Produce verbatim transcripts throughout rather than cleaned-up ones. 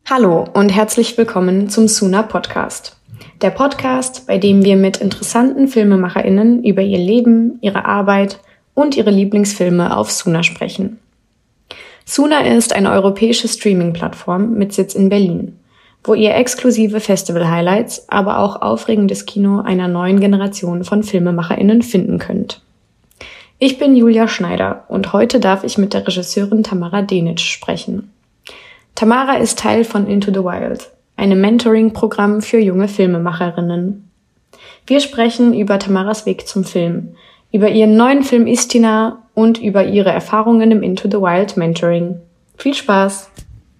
Hallo und herzlich willkommen zum Suna Podcast. Der Podcast, bei dem wir mit interessanten FilmemacherInnen über ihr Leben, ihre Arbeit und ihre Lieblingsfilme auf Suna sprechen. Suna ist eine europäische Streaming-Plattform mit Sitz in Berlin, wo ihr exklusive Festival-Highlights, aber auch aufregendes Kino einer neuen Generation von FilmemacherInnen finden könnt. Ich bin Julia Schneider und heute darf ich mit der Regisseurin Tamara Denic sprechen. Tamara ist Teil von Into the Wild, einem Mentoring-Programm für junge Filmemacherinnen. Wir sprechen über Tamaras Weg zum Film, über ihren neuen Film Istina und über ihre Erfahrungen im Into the Wild Mentoring. Viel Spaß!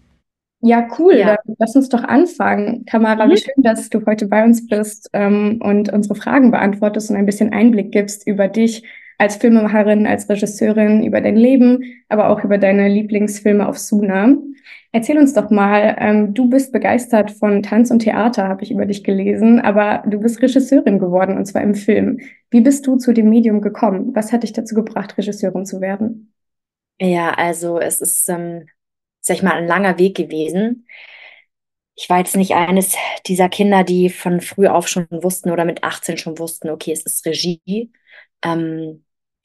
Ja, cool. Ja. Dann lass uns doch anfangen. Tamara, Mhm. wie schön, dass du heute bei uns bist ähm, und unsere Fragen beantwortest und ein bisschen Einblick gibst über dich als Filmemacherin, als Regisseurin, über dein Leben, aber auch über deine Lieblingsfilme auf Suna. Erzähl uns doch mal, ähm, du bist begeistert von Tanz und Theater, habe ich über dich gelesen, aber du bist Regisseurin geworden, und zwar im Film. Wie bist du zu dem Medium gekommen? Was hat dich dazu gebracht, Regisseurin zu werden? Ja, also es ist, ähm, sag ich mal, ein langer Weg gewesen. Ich war jetzt nicht eines dieser Kinder, die von früh auf schon wussten oder mit achtzehn schon wussten, okay, es ist Regie. Ähm,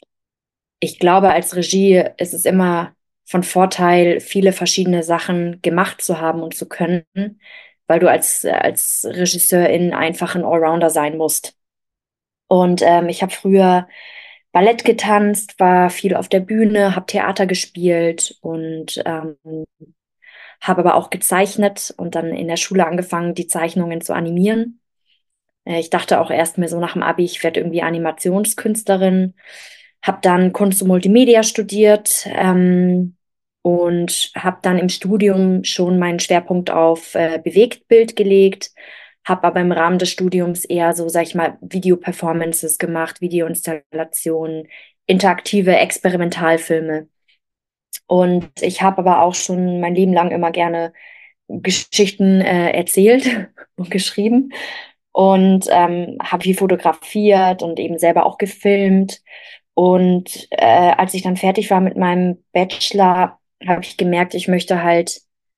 ich glaube, als Regie ist es immer von Vorteil, viele verschiedene Sachen gemacht zu haben und zu können, weil du als, als Regisseurin einfach ein Allrounder sein musst. Und ähm, ich habe früher Ballett getanzt, war viel auf der Bühne, habe Theater gespielt und ähm, habe aber auch gezeichnet und dann in der Schule angefangen, die Zeichnungen zu animieren. Äh, ich dachte auch erst mir so nach dem Abi, ich werde irgendwie Animationskünstlerin. Habe dann Kunst und Multimedia studiert ähm, und habe dann im Studium schon meinen Schwerpunkt auf äh, Bewegtbild gelegt, habe aber im Rahmen des Studiums eher so, sag ich mal, Video-Performances gemacht, Videoinstallationen, interaktive Experimentalfilme. Und ich habe aber auch schon mein Leben lang immer gerne Geschichten äh, erzählt und geschrieben und ähm, habe viel fotografiert und eben selber auch gefilmt. Und äh, als ich dann fertig war mit meinem Bachelor, habe ich gemerkt, ich möchte halt,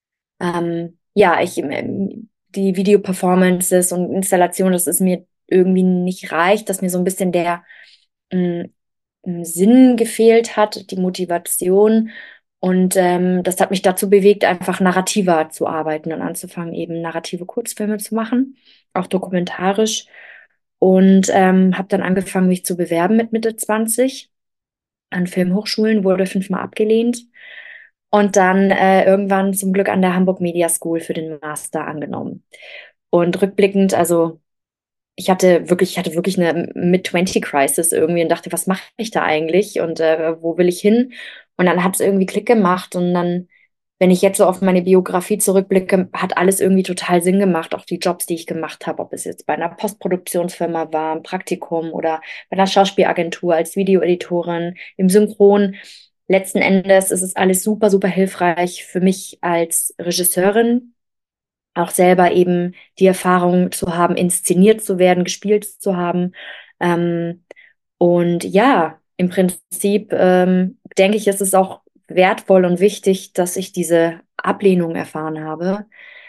ähm, ja, ich, ähm, die Video-Performances und Installationen, das ist mir irgendwie nicht reicht, dass mir so ein bisschen der mh, Sinn gefehlt hat, die Motivation. Und ähm, das hat mich dazu bewegt, einfach narrativer zu arbeiten und anzufangen, eben narrative Kurzfilme zu machen, auch dokumentarisch. Und ähm, habe dann angefangen, mich zu bewerben mit Mitte zwanzig an Filmhochschulen, wurde fünfmal abgelehnt. Und dann äh, irgendwann zum Glück an der Hamburg Media School für den Master angenommen. Und rückblickend, also ich hatte wirklich, ich hatte wirklich eine Mid-zwanzig-Crisis irgendwie und dachte, was mache ich da eigentlich und äh, wo will ich hin? Und dann hat es irgendwie Klick gemacht und dann, wenn ich jetzt so auf meine Biografie zurückblicke, hat alles irgendwie total Sinn gemacht, auch die Jobs, die ich gemacht habe, ob es jetzt bei einer Postproduktionsfirma war, ein Praktikum oder bei einer Schauspielagentur als Videoeditorin, im Synchron. Letzten Endes ist es alles super, super hilfreich für mich als Regisseurin, auch selber eben die Erfahrung zu haben, inszeniert zu werden, gespielt zu haben. Ähm, und ja, im Prinzip ähm, denke ich, ist es auch wertvoll und wichtig, dass ich diese Ablehnung erfahren habe,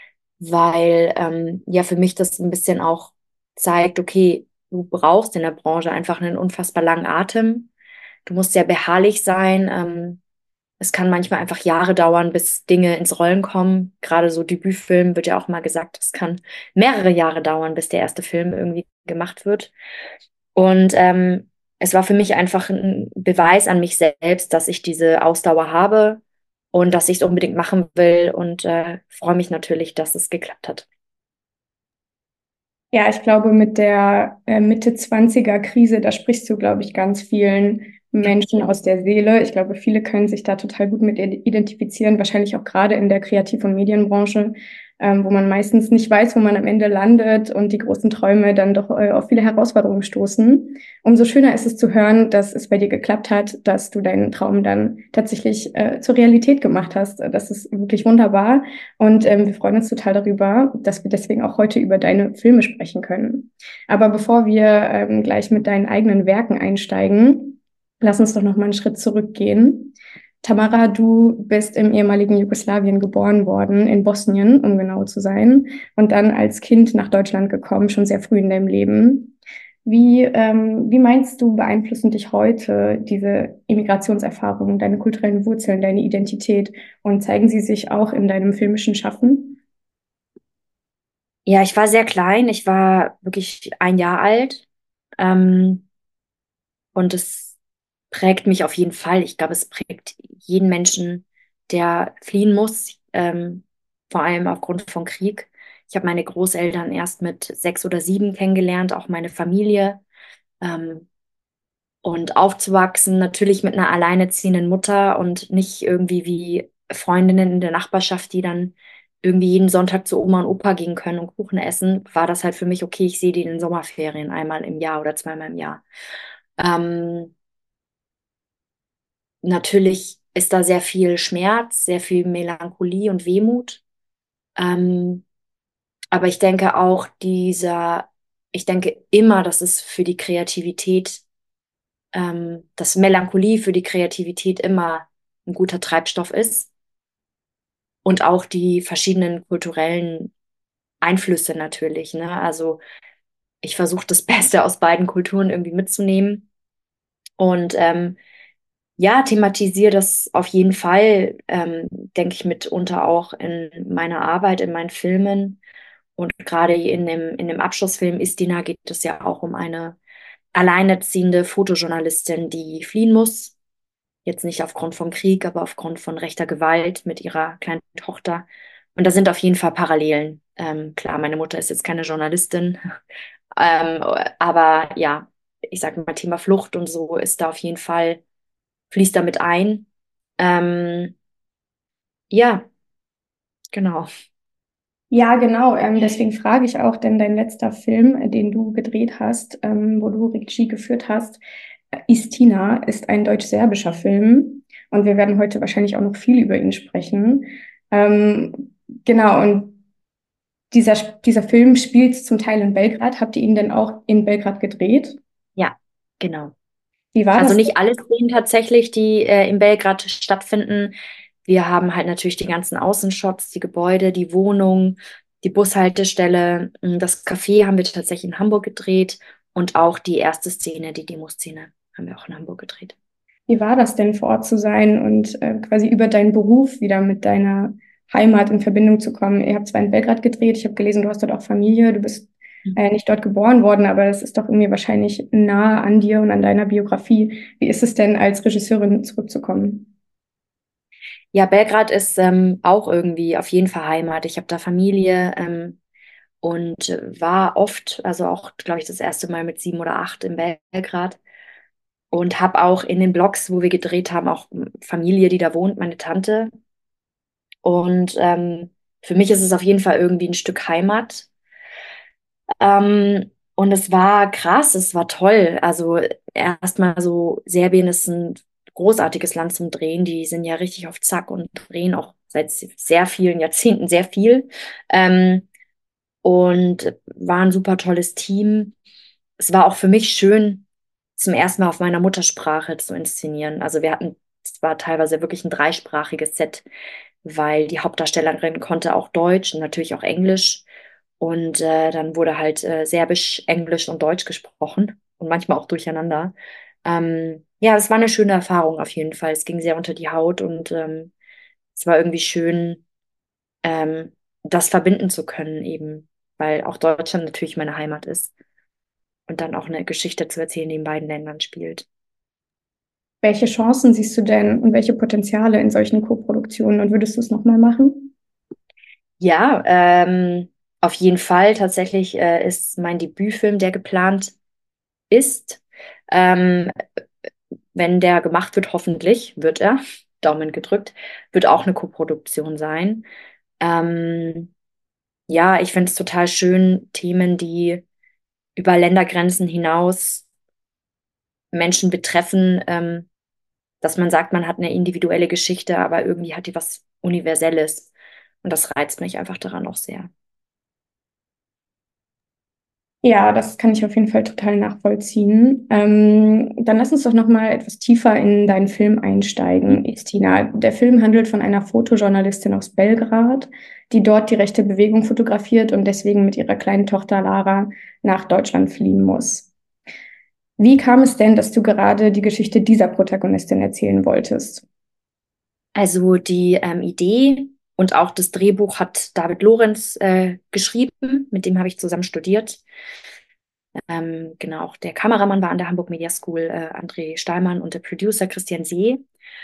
weil ähm, ja für mich das ein bisschen auch zeigt, okay, du brauchst in der Branche einfach einen unfassbar langen Atem. Du musst sehr beharrlich sein. Ähm, es kann manchmal einfach Jahre dauern, bis Dinge ins Rollen kommen. Gerade so Debütfilm wird ja auch mal gesagt, es kann mehrere Jahre dauern, bis der erste Film irgendwie gemacht wird. Und ähm, es war für mich einfach ein Beweis an mich selbst, dass ich diese Ausdauer habe und dass ich es unbedingt machen will und äh, freue mich natürlich, dass es geklappt hat. Ja, ich glaube, mit der äh, Mitte zwanziger Krise, da sprichst du, glaube ich, ganz vielen Menschen aus der Seele. Ich glaube, viele können sich da total gut mit identifizieren, wahrscheinlich auch gerade in der Kreativ- und Medienbranche, ähm, wo man meistens nicht weiß, wo man am Ende landet und die großen Träume dann doch äh, auf viele Herausforderungen stoßen. Umso schöner ist es zu hören, dass es bei dir geklappt hat, dass du deinen Traum dann tatsächlich äh, zur Realität gemacht hast. Das ist wirklich wunderbar. Und ähm, wir freuen uns total darüber, dass wir deswegen auch heute über deine Filme sprechen können. Aber bevor wir ähm, gleich mit deinen eigenen Werken einsteigen, lass uns doch noch mal einen Schritt zurückgehen. Tamara, du bist im ehemaligen Jugoslawien geboren worden, in Bosnien, um genau zu sein, und dann als Kind nach Deutschland gekommen, schon sehr früh in deinem Leben. Wie, ähm, wie meinst du, beeinflussen dich heute diese Immigrationserfahrungen, deine kulturellen Wurzeln, deine Identität und zeigen sie sich auch in deinem filmischen Schaffen? Ja, ich war sehr klein. Ich war wirklich ein Jahr alt. Ähm, und es prägt mich auf jeden Fall. Ich glaube, es prägt jeden Menschen, der fliehen muss, ähm, vor allem aufgrund von Krieg. Ich habe meine Großeltern erst mit sechs oder sieben kennengelernt, auch meine Familie. Ähm, und aufzuwachsen, natürlich mit einer alleinerziehenden Mutter und nicht irgendwie wie Freundinnen in der Nachbarschaft, die dann irgendwie jeden Sonntag zu Oma und Opa gehen können und Kuchen essen, war das halt für mich okay, ich sehe die in den Sommerferien einmal im Jahr oder zweimal im Jahr. Ähm, Natürlich ist da sehr viel Schmerz, sehr viel Melancholie und Wehmut. Ähm, aber ich denke auch dieser, ich denke immer, dass es für die Kreativität, ähm, dass Melancholie für die Kreativität immer ein guter Treibstoff ist und auch die verschiedenen kulturellen Einflüsse natürlich, ne? Also ich versuche das Beste aus beiden Kulturen irgendwie mitzunehmen und ähm, ja, thematisiere das auf jeden Fall, ähm, denke ich, mitunter auch in meiner Arbeit, in meinen Filmen. Und gerade in dem, in dem Abschlussfilm Istina geht es ja auch um eine alleinerziehende Fotojournalistin, die fliehen muss. Jetzt nicht aufgrund von Krieg, aber aufgrund von rechter Gewalt mit ihrer kleinen Tochter. Und da sind auf jeden Fall Parallelen. Ähm, klar, meine Mutter ist jetzt keine Journalistin, ähm, aber ja, ich sage mal, Thema Flucht und so ist da auf jeden Fall, fließt damit ein. Ähm, ja, genau. Ja, genau. Ähm, deswegen frage ich auch, denn dein letzter Film, äh, den du gedreht hast, ähm, wo du Regie geführt hast, äh, Istina, ist ein deutsch-serbischer Film. Und wir werden heute wahrscheinlich auch noch viel über ihn sprechen. Ähm, genau, und dieser, dieser Film spielt zum Teil in Belgrad. Habt ihr ihn denn auch in Belgrad gedreht? Ja, genau. Wie war Also das? nicht alle Szenen tatsächlich, die äh, in Belgrad stattfinden. Wir haben halt natürlich die ganzen Außenshots, die Gebäude, die Wohnung, die Bushaltestelle. m, Das Café haben wir tatsächlich in Hamburg gedreht und auch die erste Szene, die Demoszene, haben wir auch in Hamburg gedreht. Wie war das denn, vor Ort zu sein und äh, quasi über deinen Beruf wieder mit deiner Heimat in Verbindung zu kommen? Ihr habt zwar in Belgrad gedreht, ich habe gelesen, du hast dort auch Familie, du bist äh, nicht dort geboren worden, aber das ist doch irgendwie wahrscheinlich nahe an dir und an deiner Biografie. Wie ist es denn, als Regisseurin zurückzukommen? Ja, Belgrad ist ähm, auch irgendwie auf jeden Fall Heimat. Ich habe da Familie ähm, und äh, war oft, also auch, glaube ich, das erste Mal mit sieben oder acht in Belgrad. Und habe auch in den Blogs, wo wir gedreht haben, auch Familie, die da wohnt, meine Tante. Und ähm, für mich ist es auf jeden Fall irgendwie ein Stück Heimat. Ähm, und es war krass, es war toll. Also erstmal so, Serbien ist ein großartiges Land zum Drehen. Die sind ja richtig auf Zack und drehen auch seit sehr vielen Jahrzehnten sehr viel. Ähm, und war ein super tolles Team. Es war auch für mich schön, zum ersten Mal auf meiner Muttersprache zu inszenieren. Also wir hatten, es war teilweise wirklich ein dreisprachiges Set, weil die Hauptdarstellerin konnte auch Deutsch und natürlich auch Englisch. Und äh, dann wurde halt äh, Serbisch, Englisch und Deutsch gesprochen und manchmal auch durcheinander. Ähm, ja, es war eine schöne Erfahrung auf jeden Fall. Es ging sehr unter die Haut und ähm, es war irgendwie schön, ähm, das verbinden zu können eben, weil auch Deutschland natürlich meine Heimat ist und dann auch eine Geschichte zu erzählen, die in beiden Ländern spielt. Welche Chancen siehst du denn und welche Potenziale in solchen Koproduktionen und würdest du es nochmal machen? Ja, ähm, auf jeden Fall. Tatsächlich äh, ist mein Debütfilm, der geplant ist. Ähm, Wenn der gemacht wird, hoffentlich wird er, Daumen gedrückt, wird auch eine Koproduktion sein. Ähm, ja, ich finde es total schön, Themen, die über Ländergrenzen hinaus Menschen betreffen, ähm, dass man sagt, man hat eine individuelle Geschichte, aber irgendwie hat die was Universelles. Und das reizt mich einfach daran auch sehr. Ja, das kann ich auf jeden Fall total nachvollziehen. Ähm, dann lass uns doch noch mal etwas tiefer in deinen Film einsteigen, Istina. Der Film handelt von einer Fotojournalistin aus Belgrad, die dort die rechte Bewegung fotografiert und deswegen mit ihrer kleinen Tochter Lara nach Deutschland fliehen muss. Wie kam es denn, dass du gerade die Geschichte dieser Protagonistin erzählen wolltest? Also die ähm, Idee und auch das Drehbuch hat David Lorenz äh, geschrieben, mit dem habe ich zusammen studiert. Ähm, genau, auch der Kameramann war an der Hamburg Media School, äh, André Stahlmann, und der Producer Christian See.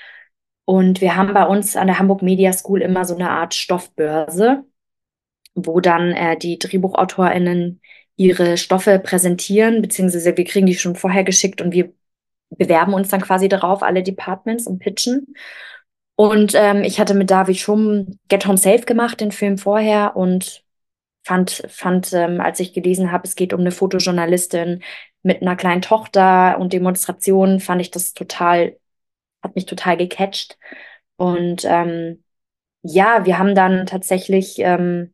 Und wir haben bei uns an der Hamburg Media School immer so eine Art Stoffbörse, wo dann äh, die DrehbuchautorInnen ihre Stoffe präsentieren, beziehungsweise wir kriegen die schon vorher geschickt und wir bewerben uns dann quasi darauf, alle Departments, und pitchen. Und ähm, ich hatte mit David schon Get Home Safe gemacht, den Film vorher, und fand, fand ähm, als ich gelesen habe, es geht um eine Fotojournalistin mit einer kleinen Tochter und Demonstrationen, fand ich das total, hat mich total gecatcht. Und ähm, ja, wir haben dann tatsächlich ähm,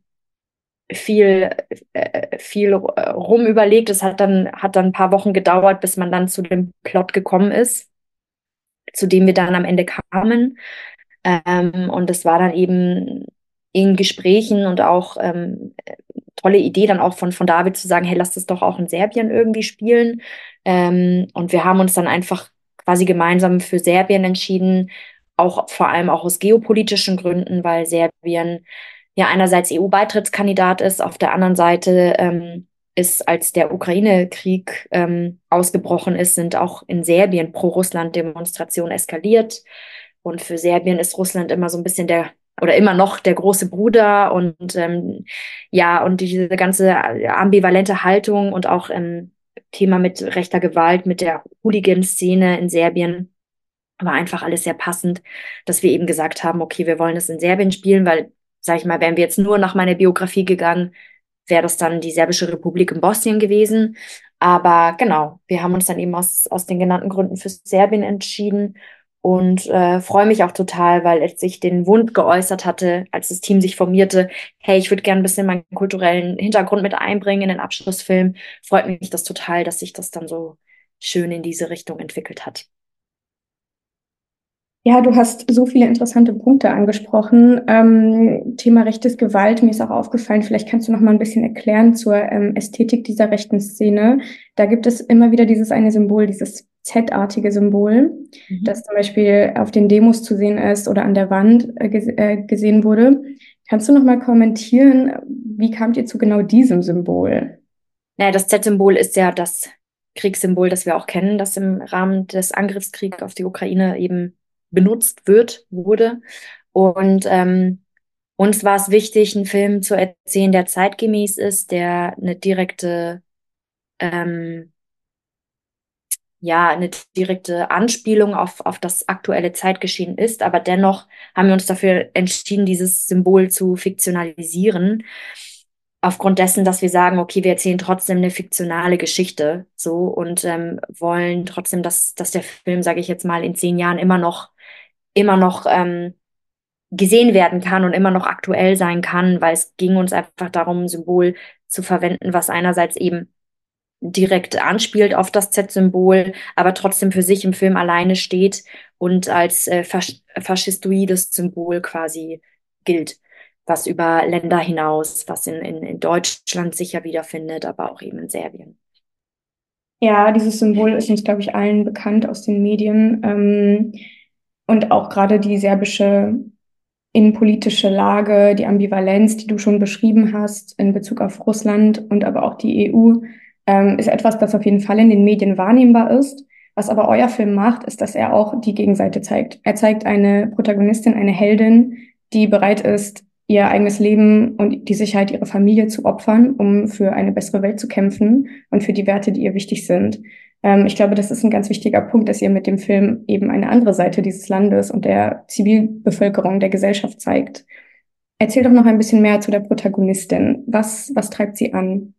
viel, äh, viel äh, rumüberlegt. Es hat dann, hat dann ein paar Wochen gedauert, bis man dann zu dem Plot gekommen ist, zu dem wir dann am Ende kamen. Ähm, und es war dann eben in Gesprächen und auch ähm, tolle Idee dann auch von, von David zu sagen, hey, lass das doch auch in Serbien irgendwie spielen. Ähm, und wir haben uns dann einfach quasi gemeinsam für Serbien entschieden, auch vor allem auch aus geopolitischen Gründen, weil Serbien ja einerseits E U-Beitrittskandidat ist, auf der anderen Seite ähm, ist, als der Ukraine-Krieg ähm, ausgebrochen ist, sind auch in Serbien Pro-Russland-Demonstrationen eskaliert. Und für Serbien ist Russland immer so ein bisschen der, oder immer noch der große Bruder. Und ähm, ja, und diese ganze ambivalente Haltung und auch ähm, Thema mit rechter Gewalt, mit der Hooligan-Szene in Serbien, war einfach alles sehr passend, dass wir eben gesagt haben, okay, wir wollen es in Serbien spielen, weil, sag ich mal, wären wir jetzt nur nach meiner Biografie gegangen, wäre das dann die Serbische Republik in Bosnien gewesen. Aber genau, wir haben uns dann eben aus, aus den genannten Gründen für Serbien entschieden und äh, freue mich auch total, weil als ich den Wunsch geäußert hatte, als das Team sich formierte, hey, ich würde gerne ein bisschen meinen kulturellen Hintergrund mit einbringen in den Abschlussfilm, freut mich das total, dass sich das dann so schön in diese Richtung entwickelt hat. Ja, du hast so viele interessante Punkte angesprochen. Ähm, Thema rechtes Gewalt, mir ist auch aufgefallen, vielleicht kannst du noch mal ein bisschen erklären zur ähm, Ästhetik dieser rechten Szene. Da gibt es immer wieder dieses eine Symbol, dieses Z-artige Symbol, Mhm. das zum Beispiel auf den Demos zu sehen ist oder an der Wand äh, ges äh, gesehen wurde. Kannst du noch mal kommentieren, wie kamt ihr zu genau diesem Symbol? Naja, das Z-Symbol ist ja das Kriegssymbol, das wir auch kennen, das im Rahmen des Angriffskriegs auf die Ukraine eben benutzt wird, wurde. Und ähm, uns war es wichtig, einen Film zu erzählen, der zeitgemäß ist, der eine direkte, ähm, ja, eine direkte Anspielung auf, auf das aktuelle Zeitgeschehen ist. Aber dennoch haben wir uns dafür entschieden, dieses Symbol zu fiktionalisieren, aufgrund dessen, dass wir sagen, okay, wir erzählen trotzdem eine fiktionale Geschichte, so, und ähm, wollen trotzdem, dass, dass der Film, sage ich jetzt mal, in zehn Jahren immer noch, immer noch ähm, gesehen werden kann und immer noch aktuell sein kann, weil es ging uns einfach darum, ein Symbol zu verwenden, was einerseits eben direkt anspielt auf das Z-Symbol, aber trotzdem für sich im Film alleine steht und als äh, fas faschistoides Symbol quasi gilt, was über Länder hinaus, was in, in, in Deutschland sicher wiederfindet, aber auch eben in Serbien. Ja, dieses Symbol ist uns, glaube ich, allen bekannt aus den Medien. Ähm, und auch gerade die serbische innenpolitische Lage, die Ambivalenz, die du schon beschrieben hast in Bezug auf Russland und aber auch die E U, ähm, ist etwas, das auf jeden Fall in den Medien wahrnehmbar ist. Was aber euer Film macht, ist, dass er auch die Gegenseite zeigt. Er zeigt eine Protagonistin, eine Heldin, die bereit ist, ihr eigenes Leben und die Sicherheit ihrer Familie zu opfern, um für eine bessere Welt zu kämpfen und für die Werte, die ihr wichtig sind. Ähm, ich glaube, das ist ein ganz wichtiger Punkt, dass ihr mit dem Film eben eine andere Seite dieses Landes und der Zivilbevölkerung, der Gesellschaft zeigt. Erzähl doch noch ein bisschen mehr zu der Protagonistin. Was, was treibt sie an?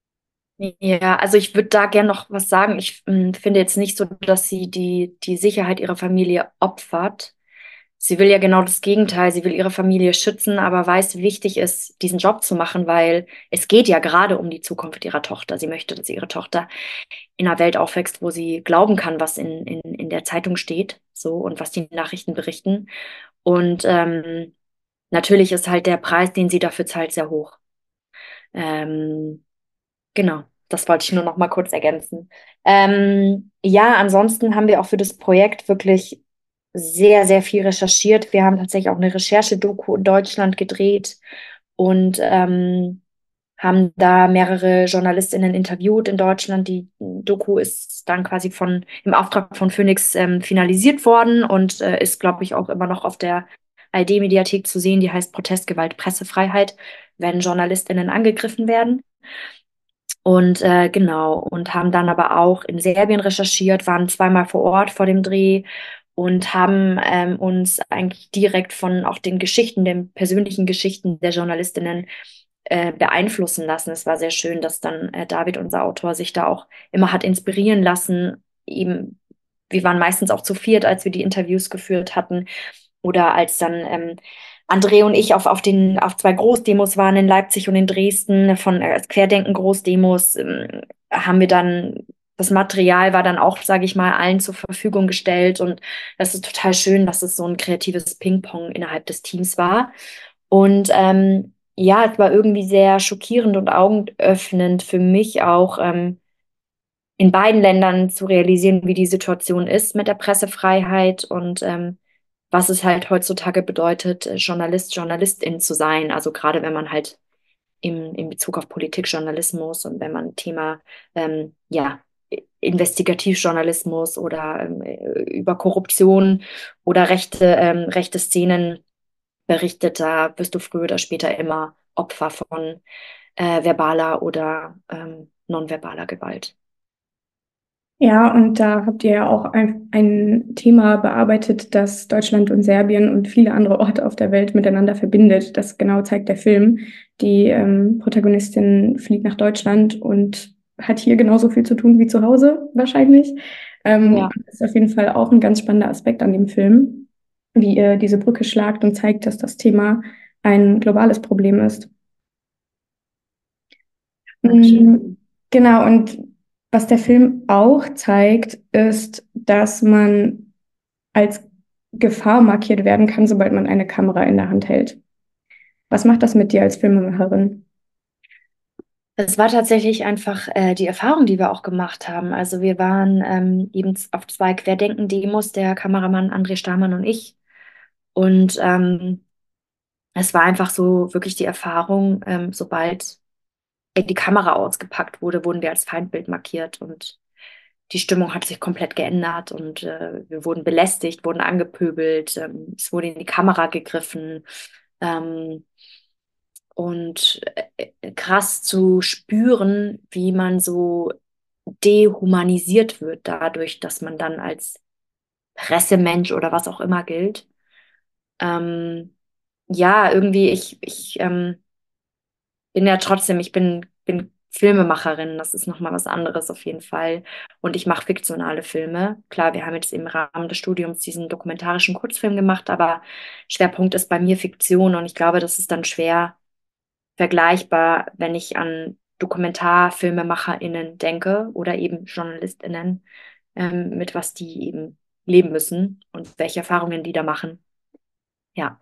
Ja, also ich würde da gerne noch was sagen. Ich ähm, finde jetzt nicht so, dass sie die, die Sicherheit ihrer Familie opfert, sie will ja genau das Gegenteil. Sie will ihre Familie schützen, aber weiß, wie wichtig es ist, diesen Job zu machen, weil es geht ja gerade um die Zukunft ihrer Tochter. Sie möchte, dass ihre Tochter in einer Welt aufwächst, wo sie glauben kann, was in, in, in der Zeitung steht, so und was die Nachrichten berichten. Und ähm, natürlich ist halt der Preis, den sie dafür zahlt, sehr hoch. Ähm, genau, das wollte ich nur noch mal kurz ergänzen. Ähm, ja, ansonsten haben wir auch für das Projekt wirklich sehr, sehr viel recherchiert. Wir haben tatsächlich auch eine Recherchedoku in Deutschland gedreht und ähm, haben da mehrere JournalistInnen interviewt in Deutschland. Die Doku ist dann quasi von im Auftrag von Phoenix ähm, finalisiert worden und äh, ist, glaube ich, auch immer noch auf der A R D-Mediathek zu sehen. Die heißt Protestgewalt, Pressefreiheit, wenn JournalistInnen angegriffen werden. Und äh, genau, und haben dann aber auch in Serbien recherchiert, waren zweimal vor Ort vor dem Dreh und haben ähm, uns eigentlich direkt von auch den Geschichten, den persönlichen Geschichten der Journalistinnen äh, beeinflussen lassen. Es war sehr schön, dass dann äh, David, unser Autor, sich da auch immer hat inspirieren lassen. Eben, wir waren meistens auch zu viert, als wir die Interviews geführt hatten. Oder als dann ähm, André und ich auf, auf, den, auf zwei Großdemos waren in Leipzig und in Dresden von äh, Querdenken-Großdemos, ähm, haben wir dann, das Material war dann auch, sage ich mal, allen zur Verfügung gestellt. Und das ist total schön, dass es so ein kreatives Ping-Pong innerhalb des Teams war. Und ähm, ja, es war irgendwie sehr schockierend und augenöffnend für mich auch, ähm, in beiden Ländern zu realisieren, wie die Situation ist mit der Pressefreiheit und ähm, was es halt heutzutage bedeutet, äh, Journalist, Journalistin zu sein. Also gerade wenn man halt im, in Bezug auf Politik, Journalismus und wenn man Thema ähm, ja, Investigativjournalismus oder ähm, über Korruption oder rechte, ähm, rechte Szenen berichtet, da wirst du früher oder später immer Opfer von äh, verbaler oder ähm, nonverbaler Gewalt. Ja, und da habt ihr ja auch ein, ein Thema bearbeitet, das Deutschland und Serbien und viele andere Orte auf der Welt miteinander verbindet. Das genau zeigt der Film. Die ähm, Protagonistin fliegt nach Deutschland und hat hier genauso viel zu tun wie zu Hause, wahrscheinlich. Ähm, Ja. das ist auf jeden Fall auch ein ganz spannender Aspekt an dem Film, wie ihr diese Brücke schlagt und zeigt, dass das Thema ein globales Problem ist. Mm, Dankeschön. Genau, und was der Film auch zeigt, ist, dass man als Gefahr markiert werden kann, sobald man eine Kamera in der Hand hält. Was macht das mit dir als Filmemacherin? Es war tatsächlich einfach äh, die Erfahrung, die wir auch gemacht haben. Also wir waren ähm, eben z- auf zwei Querdenken-Demos, der Kameramann André Stamann und ich. Und ähm, es war einfach so wirklich die Erfahrung, ähm, sobald die Kamera ausgepackt wurde, wurden wir als Feindbild markiert und die Stimmung hat sich komplett geändert und äh, wir wurden belästigt, wurden angepöbelt, ähm, es wurde in die Kamera gegriffen. Ähm, und äh, krass zu spüren, wie man so dehumanisiert wird dadurch, dass man dann als Pressemensch oder was auch immer gilt. Ähm, ja, irgendwie, ich, ich ähm, bin ja trotzdem, ich bin, bin Filmemacherin, das ist nochmal was anderes auf jeden Fall. Und ich mache fiktionale Filme. Klar, wir haben jetzt im Rahmen des Studiums diesen dokumentarischen Kurzfilm gemacht, aber Schwerpunkt ist bei mir Fiktion und ich glaube, das ist dann schwer vergleichbar, wenn ich an DokumentarfilmemacherInnen denke oder eben JournalistInnen, ähm, mit was die eben leben müssen und welche Erfahrungen die da machen. Ja.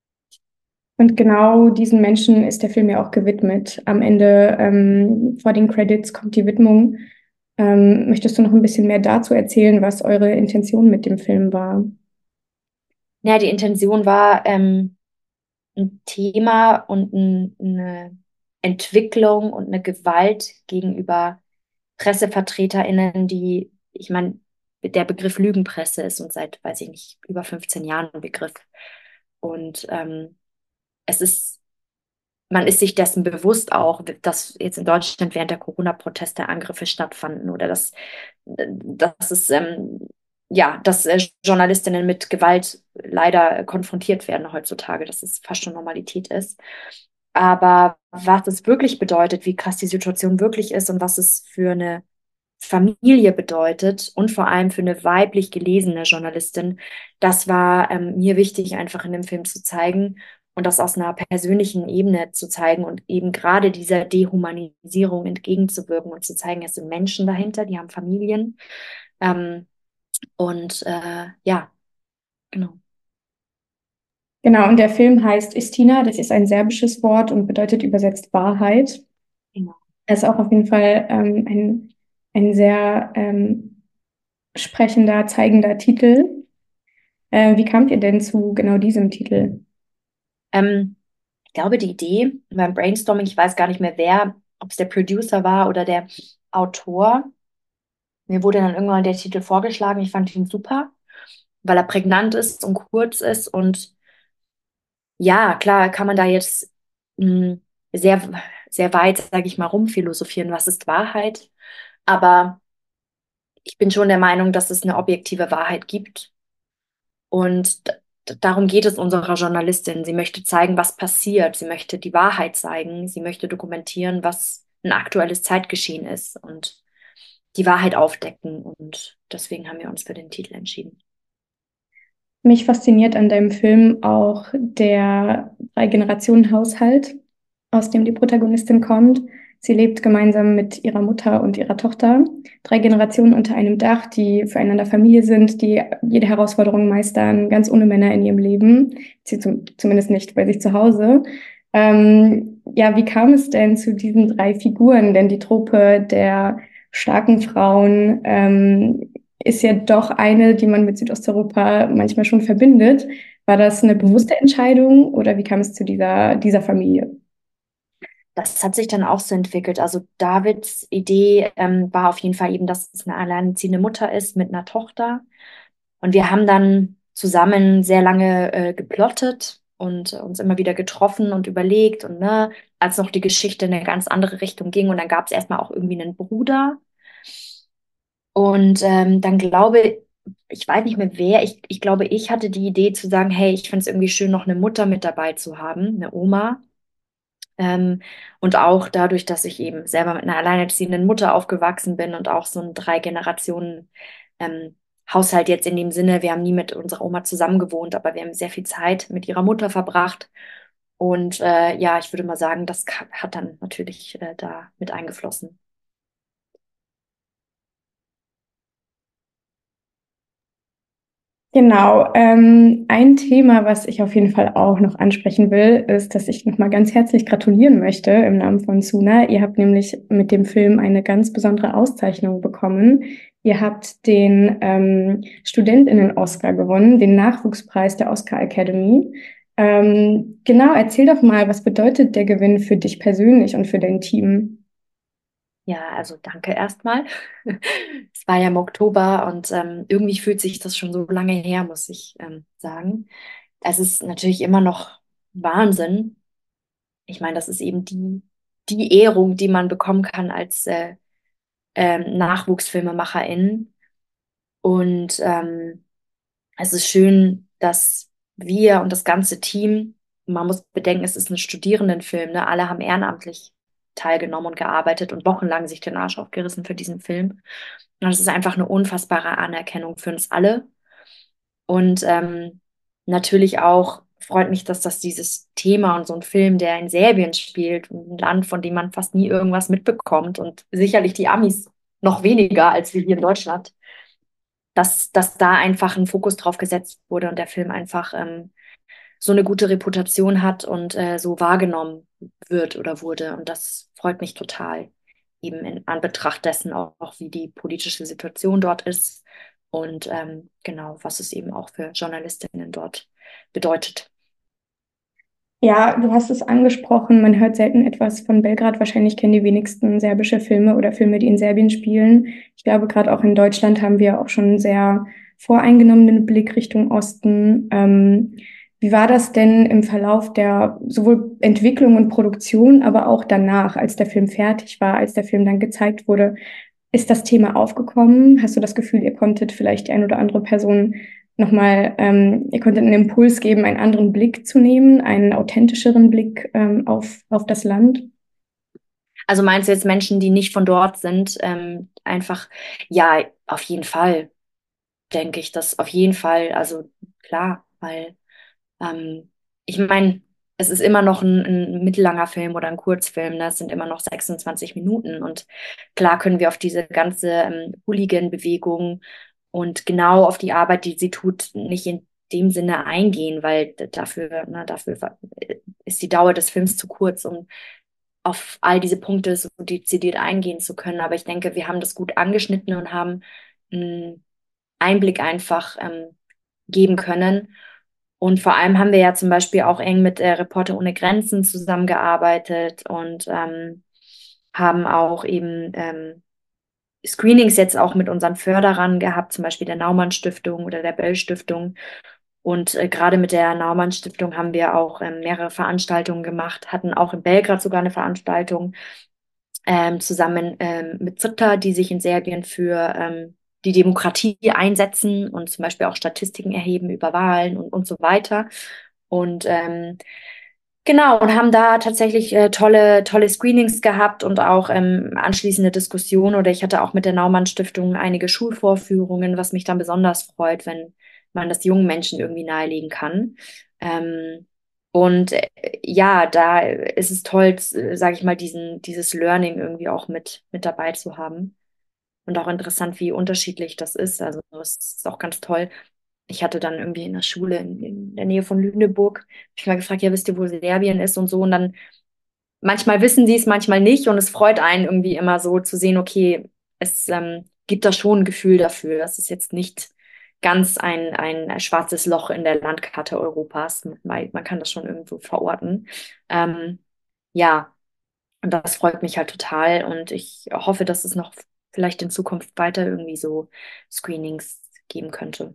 Und genau diesen Menschen ist der Film ja auch gewidmet. Am Ende, ähm, vor den Credits kommt die Widmung. Ähm, möchtest du noch ein bisschen mehr dazu erzählen, was eure Intention mit dem Film war? Ja, die Intention war, ähm, ein Thema und ein, eine Entwicklung und eine Gewalt gegenüber PressevertreterInnen, die, ich meine, der Begriff Lügenpresse ist uns seit, weiß ich nicht, über fünfzehn Jahren ein Begriff. Und ähm, es ist, man ist sich dessen bewusst auch, dass jetzt in Deutschland während der Corona-Proteste Angriffe stattfanden oder dass, dass es, ähm, ja, dass äh, Journalistinnen mit Gewalt leider konfrontiert werden heutzutage, dass es fast schon Normalität ist. Aber was es wirklich bedeutet, wie krass die Situation wirklich ist und was es für eine Familie bedeutet und vor allem für eine weiblich gelesene Journalistin, das war ähm, mir wichtig, einfach in dem Film zu zeigen und das aus einer persönlichen Ebene zu zeigen und eben gerade dieser Dehumanisierung entgegenzuwirken und zu zeigen, es sind Menschen dahinter, die haben Familien. Ähm, und äh, ja, genau. Genau, und der Film heißt Istina, das ist ein serbisches Wort und bedeutet übersetzt Wahrheit. Genau. Er ist auch auf jeden Fall ähm, ein, ein sehr ähm, sprechender, zeigender Titel. Äh, wie kamt ihr denn zu genau diesem Titel? Ähm, ich glaube, die Idee beim Brainstorming, ich weiß gar nicht mehr wer, ob es der Producer war oder der Autor. Mir wurde dann irgendwann der Titel vorgeschlagen. Ich fand ihn super, weil er prägnant ist und kurz ist. Und ja, klar, kann man da jetzt mh, sehr, sehr weit, sage ich mal, rumphilosophieren, was ist Wahrheit. Aber ich bin schon der Meinung, dass es eine objektive Wahrheit gibt. Und d- darum geht es unserer Journalistin. Sie möchte zeigen, was passiert. Sie möchte die Wahrheit zeigen. Sie möchte dokumentieren, was ein aktuelles Zeitgeschehen ist und die Wahrheit aufdecken. Und deswegen haben wir uns für den Titel entschieden. Mich fasziniert an deinem Film auch der Drei-Generationen-Haushalt, aus dem die Protagonistin kommt. Sie lebt gemeinsam mit ihrer Mutter und ihrer Tochter. Drei Generationen unter einem Dach, die füreinander Familie sind, die jede Herausforderung meistern, ganz ohne Männer in ihrem Leben. Sie zum, zumindest nicht bei sich zu Hause. Ähm, ja, wie kam es denn zu diesen drei Figuren? Denn die Truppe der starken Frauen ähm, ist ja doch eine, die man mit Südosteuropa manchmal schon verbindet. War das eine bewusste Entscheidung oder wie kam es zu dieser, dieser Familie? Das hat sich dann auch so entwickelt. Also Davids Idee ähm, war auf jeden Fall eben, dass es eine alleinerziehende Mutter ist mit einer Tochter. Und wir haben dann zusammen sehr lange äh, geplottet und uns immer wieder getroffen und überlegt. Und ne, als noch die Geschichte in eine ganz andere Richtung ging. Und dann gab es erstmal auch irgendwie einen Bruder. Und ähm, dann glaube ich, weiß nicht mehr wer, ich, ich glaube, ich hatte die Idee zu sagen, hey, ich finde es irgendwie schön, noch eine Mutter mit dabei zu haben, eine Oma. Ähm, und auch dadurch, dass ich eben selber mit einer alleinerziehenden Mutter aufgewachsen bin und auch so ein drei Generationen ähm, Haushalt jetzt in dem Sinne, wir haben nie mit unserer Oma zusammen gewohnt, aber wir haben sehr viel Zeit mit ihrer Mutter verbracht. Und äh, ja, ich würde mal sagen, das ka- hat dann natürlich äh, da mit eingeflossen. Genau, ähm, ein Thema, was ich auf jeden Fall auch noch ansprechen will, ist, dass ich nochmal ganz herzlich gratulieren möchte im Namen von Suna. Ihr habt nämlich mit dem Film eine ganz besondere Auszeichnung bekommen. Ihr habt den ähm, StudentInnen-Oscar gewonnen, den Nachwuchspreis der Oscar Academy. Ähm, genau, erzähl doch mal, was bedeutet der Gewinn für dich persönlich und für dein Team? Ja, also danke erstmal. Es war ja im Oktober und ähm, irgendwie fühlt sich das schon so lange her, muss ich ähm, sagen. Es ist natürlich immer noch Wahnsinn. Ich meine, das ist eben die, die Ehrung, die man bekommen kann als äh, ähm, Nachwuchsfilmemacherin. Und ähm, es ist schön, dass wir und das ganze Team, man muss bedenken, es ist ein Studierendenfilm, ne? Alle haben ehrenamtlich teilgenommen und gearbeitet und wochenlang sich den Arsch aufgerissen für diesen Film. Und es ist einfach eine unfassbare Anerkennung für uns alle. Und ähm, natürlich auch freut mich, dass das dieses Thema und so ein Film, der in Serbien spielt, ein Land, von dem man fast nie irgendwas mitbekommt und sicherlich die Amis noch weniger als wir hier in Deutschland, dass, dass da einfach ein Fokus drauf gesetzt wurde und der Film einfach ähm, so eine gute Reputation hat und äh, so wahrgenommen wird oder wurde. Und das freut mich total, eben in Anbetracht dessen auch, auch wie die politische Situation dort ist und ähm, genau, was es eben auch für Journalistinnen dort bedeutet. Ja, du hast es angesprochen, man hört selten etwas von Belgrad. Wahrscheinlich kennen die wenigsten serbische Filme oder Filme, die in Serbien spielen. Ich glaube, gerade auch in Deutschland haben wir auch schon einen sehr voreingenommenen Blick Richtung Osten. Ähm, wie war das denn im Verlauf der sowohl Entwicklung und Produktion, aber auch danach, als der Film fertig war, als der Film dann gezeigt wurde? Ist das Thema aufgekommen? Hast du das Gefühl, ihr konntet vielleicht die ein oder andere Person nochmal, ähm, ihr konntet einen Impuls geben, einen anderen Blick zu nehmen, einen authentischeren Blick ähm, auf, auf das Land? Also meinst du jetzt Menschen, die nicht von dort sind, ähm, einfach, ja, auf jeden Fall, denke ich, das auf jeden Fall, also klar, weil ähm, ich meine, es ist immer noch ein, ein mittellanger Film oder ein Kurzfilm, ne? Es sind immer noch sechsundzwanzig Minuten und klar können wir auf diese ganze ähm, Hooligan-Bewegung und genau auf die Arbeit, die sie tut, nicht in dem Sinne eingehen, weil d- dafür, ne, dafür wa- ist die Dauer des Films zu kurz, um auf all diese Punkte so dezidiert eingehen zu können. Aber ich denke, wir haben das gut angeschnitten und haben einen Einblick einfach ähm, geben können. Und vor allem haben wir ja zum Beispiel auch eng mit äh, Reporter ohne Grenzen zusammengearbeitet und ähm, haben auch eben ähm, Screenings jetzt auch mit unseren Förderern gehabt, zum Beispiel der Naumann Stiftung oder der Böll Stiftung. Und äh, gerade mit der Naumann Stiftung haben wir auch ähm, mehrere Veranstaltungen gemacht, hatten auch in Belgrad sogar eine Veranstaltung ähm, zusammen ähm, mit Zrta, die sich in Serbien für ähm, die Demokratie einsetzen und zum Beispiel auch Statistiken erheben über Wahlen und, und so weiter. Und ähm, genau, und haben da tatsächlich äh, tolle, tolle Screenings gehabt und auch ähm, anschließende Diskussionen. Oder ich hatte auch mit der Naumann Stiftung einige Schulvorführungen, was mich dann besonders freut, wenn man das jungen Menschen irgendwie nahelegen kann. Ähm, und äh, ja, da ist es toll, sage ich mal, diesen, dieses Learning irgendwie auch mit, mit dabei zu haben. Und auch interessant, wie unterschiedlich das ist. Also es ist auch ganz toll. Ich hatte dann irgendwie in der Schule in, in der Nähe von Lüneburg, hab ich mal gefragt, ja, wisst ihr, wo Serbien ist und so. Und dann manchmal wissen sie es, manchmal nicht. Und es freut einen irgendwie immer so zu sehen, okay, es ähm, gibt da schon ein Gefühl dafür. Das ist jetzt nicht ganz ein, ein schwarzes Loch in der Landkarte Europas. Man, man kann das schon irgendwo verorten. Ähm, ja, und das freut mich halt total. Und ich hoffe, dass es noch vielleicht in Zukunft weiter irgendwie so Screenings geben könnte.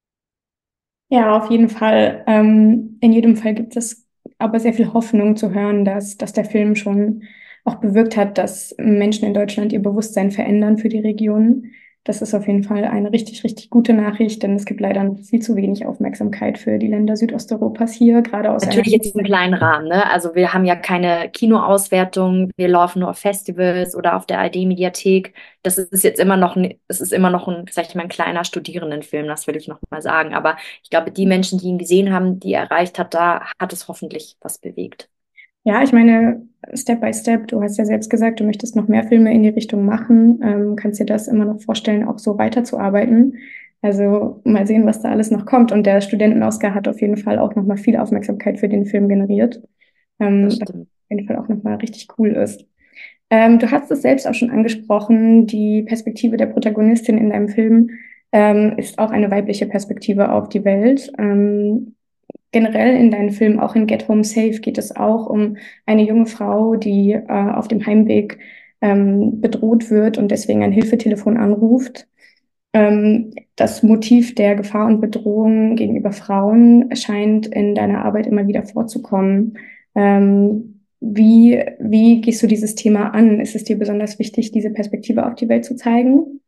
Ja, auf jeden Fall. Ähm, in jedem Fall gibt es aber sehr viel Hoffnung zu hören, dass, dass der Film schon auch bewirkt hat, dass Menschen in Deutschland ihr Bewusstsein verändern für die Region. Das ist auf jeden Fall eine richtig, richtig gute Nachricht, denn es gibt leider noch viel zu wenig Aufmerksamkeit für die Länder Südosteuropas hier, gerade aus einer. Natürlich jetzt im kleinen Rahmen, ne? Also wir haben ja keine Kinoauswertung, wir laufen nur auf Festivals oder auf der A R D-Mediathek. Das ist jetzt immer noch, ein- es ist immer noch ein, sag ich mal, ein kleiner Studierendenfilm, das will ich noch mal sagen. Aber ich glaube, die Menschen, die ihn gesehen haben, die er erreicht hat, da hat es hoffentlich was bewegt. Ja, ich meine, Step by Step, du hast ja selbst gesagt, du möchtest noch mehr Filme in die Richtung machen. Ähm, kannst dir das immer noch vorstellen, auch so weiterzuarbeiten? Also mal sehen, was da alles noch kommt. Und der Studenten-Oscar hat auf jeden Fall auch nochmal viel Aufmerksamkeit für den Film generiert, ähm, Das was stimmt. auf jeden Fall auch nochmal richtig cool ist. Ähm, du hast es selbst auch schon angesprochen, die Perspektive der Protagonistin in deinem Film ähm, ist auch eine weibliche Perspektive auf die Welt. Ähm, generell in deinen Filmen, auch in Get Home Safe, geht es auch um eine junge Frau, die äh, auf dem Heimweg ähm, bedroht wird und deswegen ein Hilfetelefon anruft. Ähm, das Motiv der Gefahr und Bedrohung gegenüber Frauen scheint in deiner Arbeit immer wieder vorzukommen. Ähm, wie, wie gehst du dieses Thema an? Ist es dir besonders wichtig, diese Perspektive auf die Welt zu zeigen?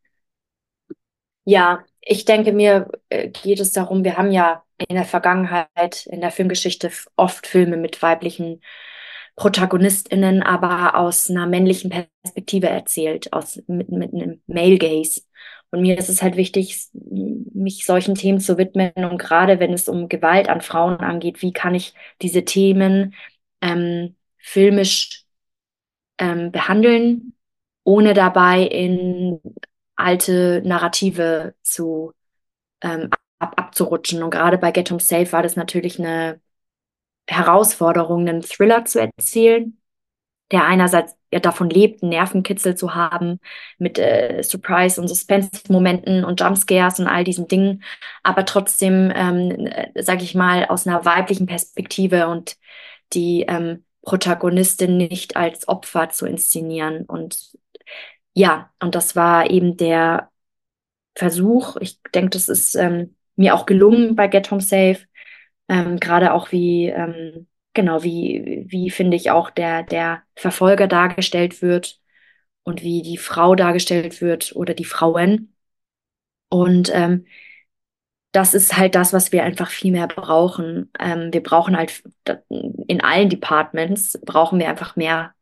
Ja, ich denke, mir äh, geht es darum, wir haben ja in der Vergangenheit, in der Filmgeschichte f- oft Filme mit weiblichen ProtagonistInnen, aber aus einer männlichen Perspektive erzählt, aus, mit, mit einem Male Gaze. Und mir ist es halt wichtig, s- mich solchen Themen zu widmen. Und gerade wenn es um Gewalt an Frauen angeht, wie kann ich diese Themen ähm, filmisch ähm, behandeln, ohne dabei in alte Narrative zu ähm, ab, abzurutschen. Und gerade bei Get Home Safe war das natürlich eine Herausforderung, einen Thriller zu erzählen, der einerseits ja davon lebt, einen Nervenkitzel zu haben mit äh, Surprise- und Suspense-Momenten und Jumpscares und all diesen Dingen, aber trotzdem, ähm, äh, sag ich mal, aus einer weiblichen Perspektive und die ähm, Protagonistin nicht als Opfer zu inszenieren. Und ja, und das war eben der Versuch. Ich denke, das ist ähm, mir auch gelungen bei Get Home Safe. Ähm, gerade auch wie, ähm, genau, wie, wie finde ich auch der, der Verfolger dargestellt wird und wie die Frau dargestellt wird oder die Frauen. Und ähm, das ist halt das, was wir einfach viel mehr brauchen. Ähm, wir brauchen halt in allen Departments brauchen wir einfach mehr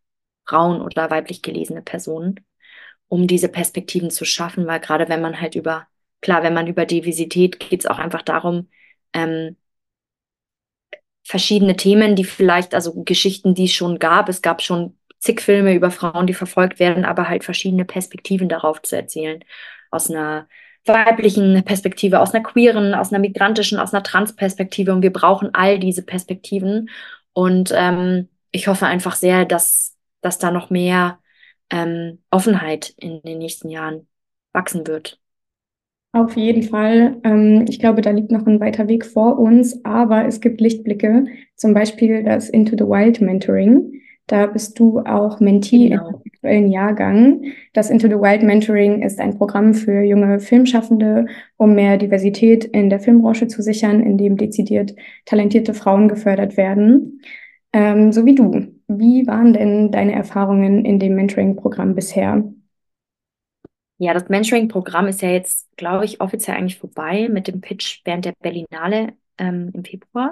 Frauen oder weiblich gelesene Personen, um diese Perspektiven zu schaffen, weil gerade wenn man halt über, klar, wenn man über Diversität geht es auch einfach darum, ähm, verschiedene Themen, die vielleicht, also Geschichten, die es schon gab, es gab schon zig Filme über Frauen, die verfolgt werden, aber halt verschiedene Perspektiven darauf zu erzählen. Aus einer weiblichen Perspektive, aus einer queeren, aus einer migrantischen, aus einer Trans-Perspektive. Und wir brauchen all diese Perspektiven. Und ähm, ich hoffe einfach sehr, dass, dass da noch mehr ähm, Offenheit in den nächsten Jahren wachsen wird. Auf jeden Fall. Ähm, ich glaube, da liegt noch ein weiter Weg vor uns, aber es gibt Lichtblicke, zum Beispiel das Into the Wild Mentoring. Da bist du auch Mentee im Genau. aktuellen Jahrgang. Das Into the Wild Mentoring ist ein Programm für junge Filmschaffende, um mehr Diversität in der Filmbranche zu sichern, in dem dezidiert talentierte Frauen gefördert werden. Ähm, so wie du. Wie waren denn deine Erfahrungen in dem Mentoring-Programm bisher? Ja, das Mentoring-Programm ist ja jetzt, glaube ich, offiziell eigentlich vorbei mit dem Pitch während der Berlinale ähm, im Februar.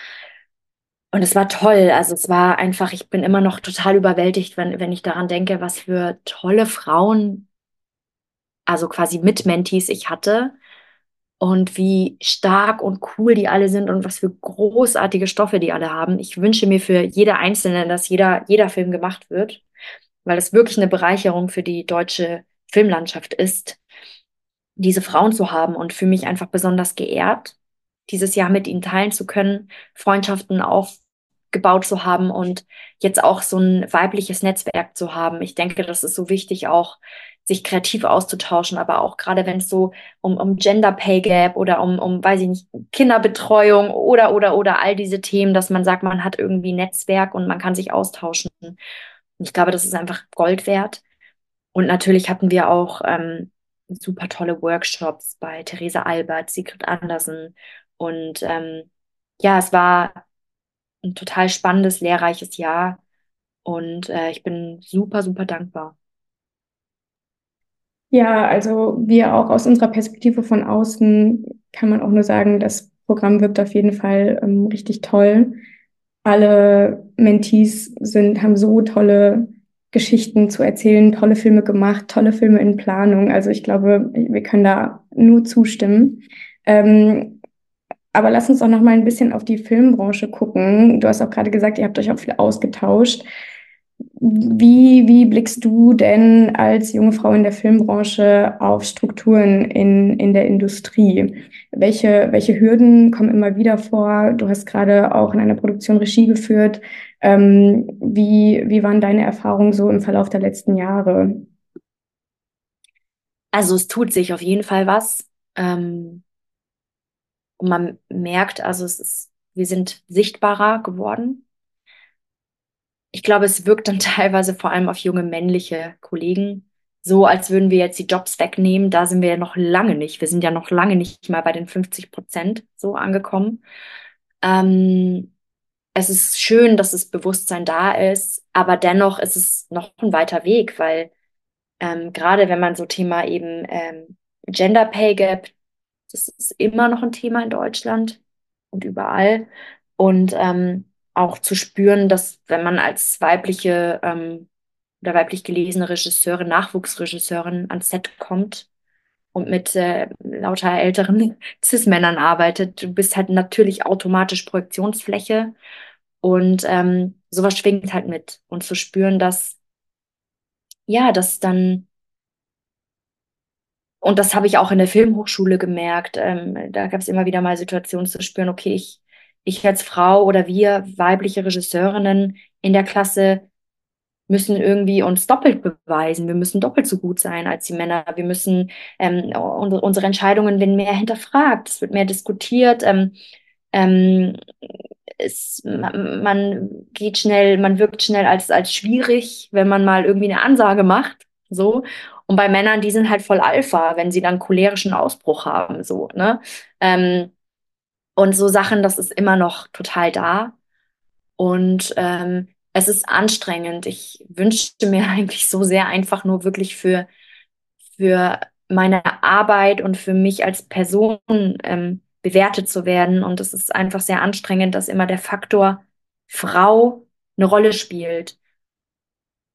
Und es war toll. Also es war einfach, ich bin immer noch total überwältigt, wenn, wenn ich daran denke, was für tolle Frauen, also quasi Mit-Mentees ich hatte und wie stark und cool die alle sind und was für großartige Stoffe die alle haben. Ich wünsche mir für jede Einzelne, dass jeder, jeder Film gemacht wird, weil es wirklich eine Bereicherung für die deutsche Filmlandschaft ist, diese Frauen zu haben und für mich einfach besonders geehrt, dieses Jahr mit ihnen teilen zu können, Freundschaften aufgebaut zu haben und jetzt auch so ein weibliches Netzwerk zu haben. Ich denke, das ist so wichtig, auch sich kreativ auszutauschen, aber auch gerade wenn es so um, um Gender Pay Gap oder um, um, weiß ich nicht, Kinderbetreuung oder, oder, oder all diese Themen, dass man sagt, man hat irgendwie ein Netzwerk und man kann sich austauschen. Und ich glaube, das ist einfach Gold wert. Und natürlich hatten wir auch ähm, super tolle Workshops bei Theresa Albert, Sigrid Andersen. Und ähm, ja, es war ein total spannendes, lehrreiches Jahr. Und äh, ich bin super, super dankbar. Ja, also wir auch aus unserer Perspektive von außen kann man auch nur sagen, das Programm wirkt auf jeden Fall ähm, richtig toll. Alle Mentees sind, haben so tolle Geschichten zu erzählen, tolle Filme gemacht, tolle Filme in Planung. Also ich glaube, wir können da nur zustimmen. Ähm, aber lass uns auch noch mal ein bisschen auf die Filmbranche gucken. Du hast auch gerade gesagt, ihr habt euch auch viel ausgetauscht. Wie, wie blickst du denn als junge Frau in der Filmbranche auf Strukturen in, in der Industrie? Welche, welche Hürden kommen immer wieder vor? Du hast gerade auch in einer Produktion Regie geführt. Ähm, wie, wie waren deine Erfahrungen so im Verlauf der letzten Jahre? Also es tut sich auf jeden Fall was. Ähm, und man merkt, also es ist, wir sind sichtbarer geworden. Ich glaube, es wirkt dann teilweise vor allem auf junge männliche Kollegen so, als würden wir jetzt die Jobs wegnehmen. Da sind wir ja noch lange nicht. Wir sind ja noch lange nicht mal bei den fünfzig Prozent so angekommen. Ähm, Es ist schön, dass das Bewusstsein da ist, aber dennoch ist es noch ein weiter Weg, weil ähm, gerade wenn man so Thema eben ähm, Gender Pay Gap, das ist immer noch ein Thema in Deutschland und überall. Und ähm, auch zu spüren, dass wenn man als weibliche ähm, oder weiblich gelesene Regisseurin, Nachwuchsregisseurin ans Set kommt und mit äh, lauter älteren Cis-Männern arbeitet, du bist halt natürlich automatisch Projektionsfläche und ähm, sowas schwingt halt mit. Und zu spüren, dass, ja, dass dann, und das habe ich auch in der Filmhochschule gemerkt, ähm, da gab es immer wieder mal Situationen zu spüren, okay, ich, ich als Frau oder wir weibliche Regisseurinnen in der Klasse müssen irgendwie uns doppelt beweisen. Wir müssen doppelt so gut sein als die Männer. Wir müssen ähm, unsere, unsere Entscheidungen werden mehr hinterfragt. Es wird mehr diskutiert. Ähm, ähm, es, man, man geht schnell, man wirkt schnell als, als schwierig, wenn man mal irgendwie eine Ansage macht. So. Und bei Männern, die sind halt voll Alpha, wenn sie dann cholerischen Ausbruch haben. So, ne? Ähm, und so Sachen, das ist immer noch total da. Und ähm, es ist anstrengend. Ich wünschte mir eigentlich so sehr einfach nur wirklich für, für meine Arbeit und für mich als Person ähm, bewertet zu werden. Und es ist einfach sehr anstrengend, dass immer der Faktor Frau eine Rolle spielt.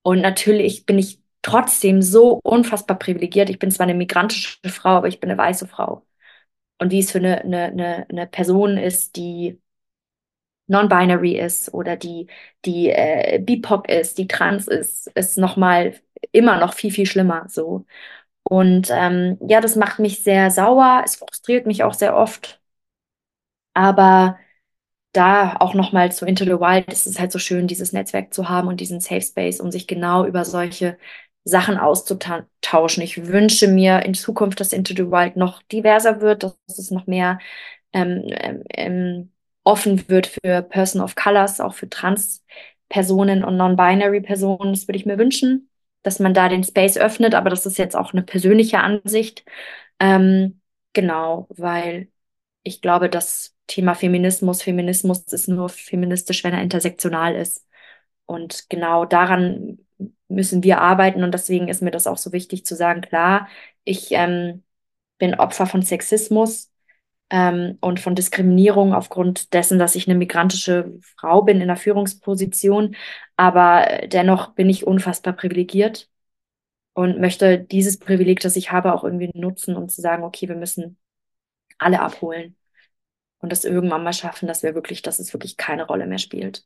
Und natürlich bin ich trotzdem so unfassbar privilegiert. Ich bin zwar eine migrantische Frau, aber ich bin eine weiße Frau. Und wie es für eine, eine, eine, eine Person ist, die non-binary ist oder die, die äh, B I P O C ist, die trans ist, ist nochmal immer noch viel, viel schlimmer so. Und ähm, ja, das macht mich sehr sauer. Es frustriert mich auch sehr oft. Aber da auch nochmal zu Into the Wild ist es halt so schön, dieses Netzwerk zu haben und diesen Safe Space, um sich genau über solche Sachen auszutauschen. Ich wünsche mir in Zukunft, dass Into the Wild noch diverser wird, dass es noch mehr ähm, ähm, ähm, offen wird für Person of Colors, auch für Trans-Personen und Non-Binary Personen. Das würde ich mir wünschen, dass man da den Space öffnet, aber das ist jetzt auch eine persönliche Ansicht. Ähm, genau, weil ich glaube, das Thema Feminismus, Feminismus ist nur feministisch, wenn er intersektional ist. Und genau daran müssen wir arbeiten. Und deswegen ist mir das auch so wichtig zu sagen, klar, ich ähm, bin Opfer von Sexismus ähm, und von Diskriminierung aufgrund dessen, dass ich eine migrantische Frau bin in einer Führungsposition. Aber dennoch bin ich unfassbar privilegiert und möchte dieses Privileg, das ich habe, auch irgendwie nutzen, um zu sagen, okay, wir müssen alle abholen und das irgendwann mal schaffen, dass wir wirklich, dass es wirklich keine Rolle mehr spielt.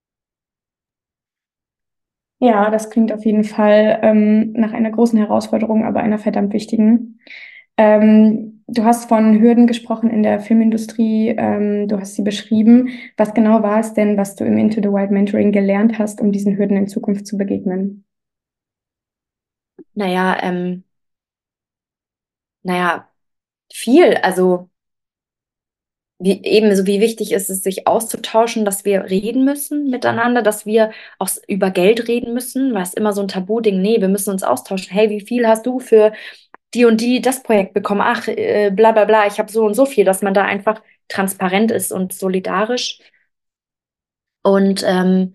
Ja, das klingt auf jeden Fall ähm, nach einer großen Herausforderung, aber einer verdammt wichtigen. Ähm, du hast von Hürden gesprochen in der Filmindustrie, ähm, du hast sie beschrieben. Was genau war es denn, was du im Into the Wild Mentoring gelernt hast, um diesen Hürden in Zukunft zu begegnen? Naja, ähm, naja, viel. Also wie, ebenso wie wichtig ist es, sich auszutauschen, dass wir reden müssen miteinander, dass wir auch s- über Geld reden müssen, weil es immer so ein Tabu-Ding, nee, wir müssen uns austauschen. Hey, wie viel hast du für die und die das Projekt bekommen? Ach, äh, bla bla bla, ich habe so und so viel, dass man da einfach transparent ist und solidarisch. Und ähm,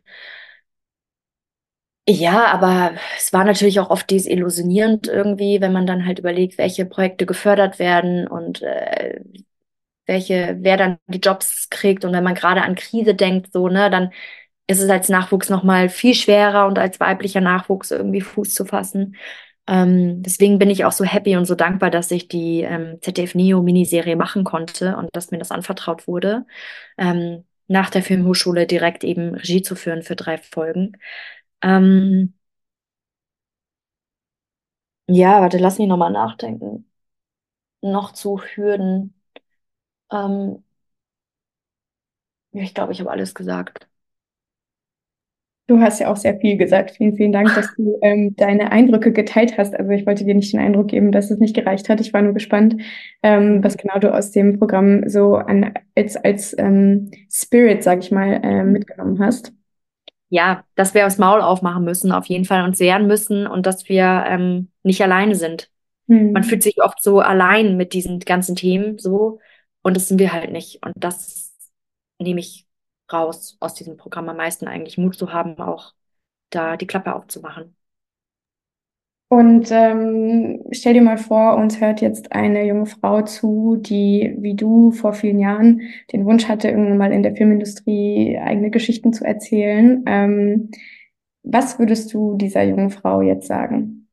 ja, aber es war natürlich auch oft desillusionierend irgendwie, wenn man dann halt überlegt, welche Projekte gefördert werden und äh, welche, wer dann die Jobs kriegt. Und wenn man gerade an Krise denkt, so, ne, dann ist es als Nachwuchs nochmal viel schwerer und als weiblicher Nachwuchs irgendwie Fuß zu fassen. Ähm, deswegen bin ich auch so happy und so dankbar, dass ich die ähm, Z D F Neo Miniserie machen konnte und dass mir das anvertraut wurde, ähm, nach der Filmhochschule direkt eben Regie zu führen für drei Folgen. Ähm, ja, warte, lass mich nochmal nachdenken. Noch zu Hürden. Ähm, ja, ich glaube, ich habe alles gesagt. Du hast ja auch sehr viel gesagt. Vielen, vielen Dank, dass du ähm, deine Eindrücke geteilt hast. Also ich wollte dir nicht den Eindruck geben, dass es nicht gereicht hat. Ich war nur gespannt, ähm, was genau du aus dem Programm so an, als, als ähm, Spirit, sag ich mal, äh, mitgenommen hast. Ja, dass wir das Maul aufmachen müssen, auf jeden Fall uns wehren müssen und dass wir ähm, nicht alleine sind. Man Hm. fühlt sich oft so allein mit diesen ganzen Themen so und das sind wir halt nicht. Und das nehme ich raus aus diesem Programm am meisten eigentlich, Mut zu haben, auch da die Klappe aufzumachen. Und ähm, stell dir mal vor, uns hört jetzt eine junge Frau zu, die wie du vor vielen Jahren den Wunsch hatte, irgendwann mal in der Filmindustrie eigene Geschichten zu erzählen. Ähm, was würdest du dieser jungen Frau jetzt sagen?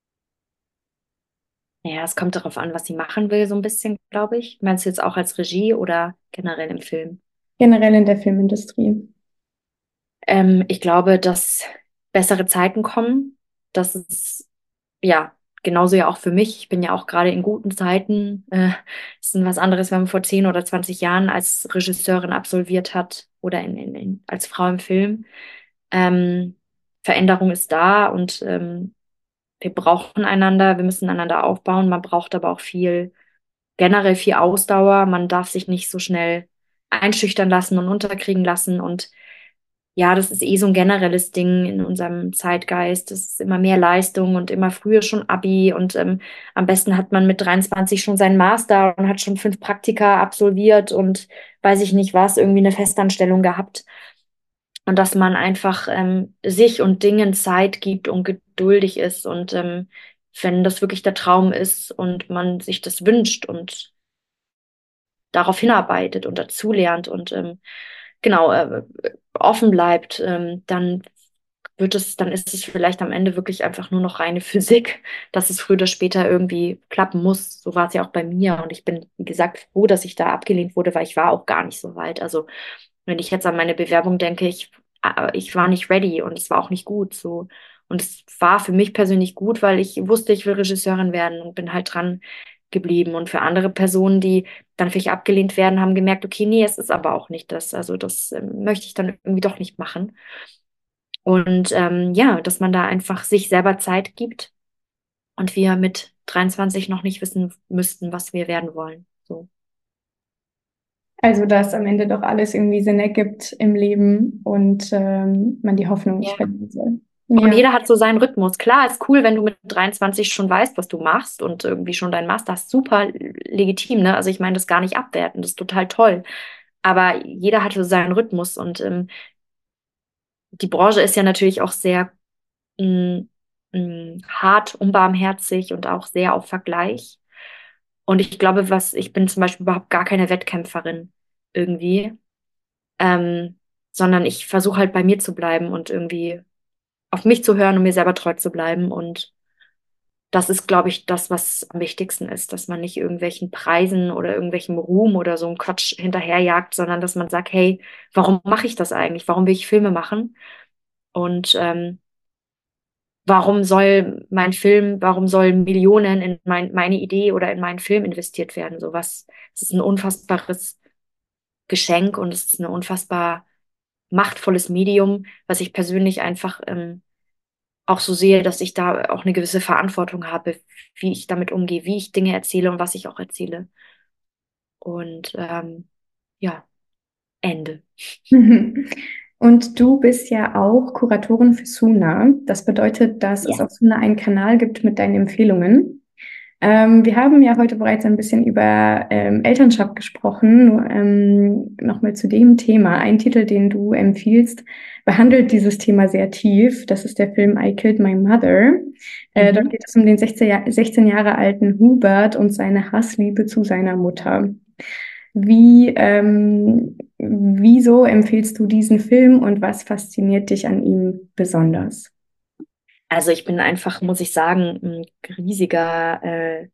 Ja, es kommt darauf an, was sie machen will, so ein bisschen, glaube ich. Meinst du jetzt auch als Regie oder generell im Film? Generell in der Filmindustrie. Ähm, ich glaube, dass bessere Zeiten kommen. Das ist ja genauso ja auch für mich. Ich bin ja auch gerade in guten Zeiten. Äh, ist was anderes, wenn man vor zehn oder zwanzig Jahren als Regisseurin absolviert hat oder in, in, in, als Frau im Film. Ähm, Veränderung ist da und ähm, wir brauchen einander, wir müssen einander aufbauen. Man braucht aber auch viel, generell viel Ausdauer. Man darf sich nicht so schnell einschüchtern lassen und unterkriegen lassen. Und ja, das ist eh so ein generelles Ding in unserem Zeitgeist. Es ist immer mehr Leistung und immer früher schon Abi und ähm, am besten hat man mit dreiundzwanzig schon seinen Master und hat schon fünf Praktika absolviert und weiß ich nicht was, irgendwie eine Festanstellung gehabt. Und dass man einfach ähm, sich und Dingen Zeit gibt und geduldig ist und ähm, wenn das wirklich der Traum ist und man sich das wünscht und darauf hinarbeitet und dazulernt und ähm, genau äh, offen bleibt, ähm, dann wird es, dann ist es vielleicht am Ende wirklich einfach nur noch reine Physik, dass es früher oder später irgendwie klappen muss. So war es ja auch bei mir. Und ich bin, wie gesagt, froh, dass ich da abgelehnt wurde, weil ich war auch gar nicht so weit. Also wenn ich jetzt an meine Bewerbung denke, ich, äh, ich war nicht ready und es war auch nicht gut so. Und es war für mich persönlich gut, weil ich wusste, ich will Regisseurin werden und bin halt dran geblieben. Und für andere Personen, die dann vielleicht abgelehnt werden, haben gemerkt, okay, nee, es ist aber auch nicht das. Also das ähm, möchte ich dann irgendwie doch nicht machen. Und ähm, ja, dass man da einfach sich selber Zeit gibt und wir mit dreiundzwanzig noch nicht wissen müssten, was wir werden wollen. So. Also, dass am Ende doch alles irgendwie Sinn ergibt im Leben und ähm, man die Hoffnung nicht Ja. verlieren soll. Und Ja. jeder hat so seinen Rhythmus. Klar, ist cool, wenn du mit dreiundzwanzig schon weißt, was du machst und irgendwie schon deinen Master hast. Super legitim, ne? Also ich meine das gar nicht abwerten, das ist total toll. Aber jeder hat so seinen Rhythmus und ähm, die Branche ist ja natürlich auch sehr mh, mh, hart, unbarmherzig und auch sehr auf Vergleich. Und ich glaube, was, ich bin zum Beispiel überhaupt gar keine Wettkämpferin irgendwie, ähm, sondern ich versuche halt bei mir zu bleiben und irgendwie auf mich zu hören und mir selber treu zu bleiben. Und das ist, glaube ich, das, was am wichtigsten ist, dass man nicht irgendwelchen Preisen oder irgendwelchem Ruhm oder so einem Quatsch hinterherjagt, sondern dass man sagt, hey, warum mache ich das eigentlich? Warum will ich Filme machen? Und ähm, warum soll mein Film, warum sollen Millionen in mein, meine Idee oder in meinen Film investiert werden? So was, es ist ein unfassbares Geschenk und es ist ein unfassbar machtvolles Medium, was ich persönlich einfach ähm, auch so sehe, dass ich da auch eine gewisse Verantwortung habe, wie ich damit umgehe, wie ich Dinge erzähle und was ich auch erzähle. Und ähm, ja, Ende. Und du bist ja auch Kuratorin für Suna. Das bedeutet, dass Ja. es auf Suna einen Kanal gibt mit deinen Empfehlungen. Ähm, wir haben ja heute bereits ein bisschen über ähm, Elternschaft gesprochen. Nur, ähm, nochmal zu dem Thema. Ein Titel, den du empfiehlst, behandelt dieses Thema sehr tief. Das ist der Film I Killed My Mother. Äh, dort Mhm. geht es um den sechzehn, Jahr- sechzehn Jahre alten Hubert und seine Hassliebe zu seiner Mutter. Wie, ähm, wieso empfiehlst du diesen Film und was fasziniert dich an ihm besonders? Also ich bin einfach, muss ich sagen, ein riesiger äh,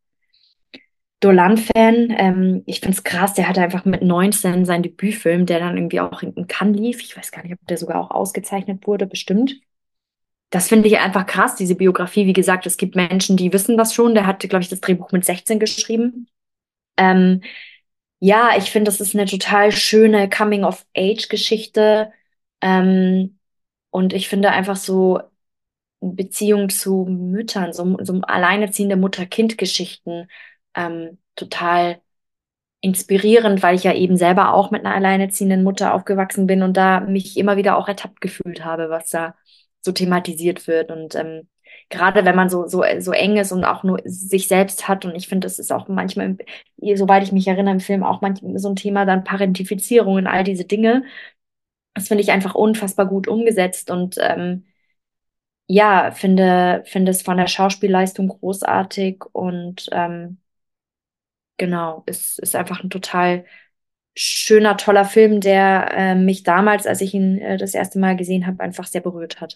Dolan-Fan. Ähm, ich finde es krass, der hatte einfach mit neunzehn seinen Debütfilm, der dann irgendwie auch in, in Cannes lief. Ich weiß gar nicht, ob der sogar auch ausgezeichnet wurde, bestimmt. Das finde ich einfach krass, diese Biografie. Wie gesagt, es gibt Menschen, die wissen das schon. Der hat, glaube ich, das Drehbuch mit sechzehn geschrieben. Ähm, ja, ich finde, das ist eine total schöne Coming-of-Age-Geschichte. Ähm, und ich finde einfach so Beziehung zu Müttern, so, so alleinerziehende Mutter-Kind-Geschichten ähm, total inspirierend, weil ich ja eben selber auch mit einer alleinerziehenden Mutter aufgewachsen bin und da mich immer wieder auch ertappt gefühlt habe, was da so thematisiert wird. Und ähm, gerade wenn man so, so, so eng ist und auch nur sich selbst hat, und ich finde, das ist auch manchmal, im- soweit ich mich erinnere, im Film auch manchmal so ein Thema, dann Parentifizierung und all diese Dinge. Das finde ich einfach unfassbar gut umgesetzt und ähm, ja, finde, finde es von der Schauspielleistung großartig und ähm, genau, es ist einfach ein total schöner, toller Film, der äh, mich damals, als ich ihn äh, das erste Mal gesehen habe, einfach sehr berührt hat.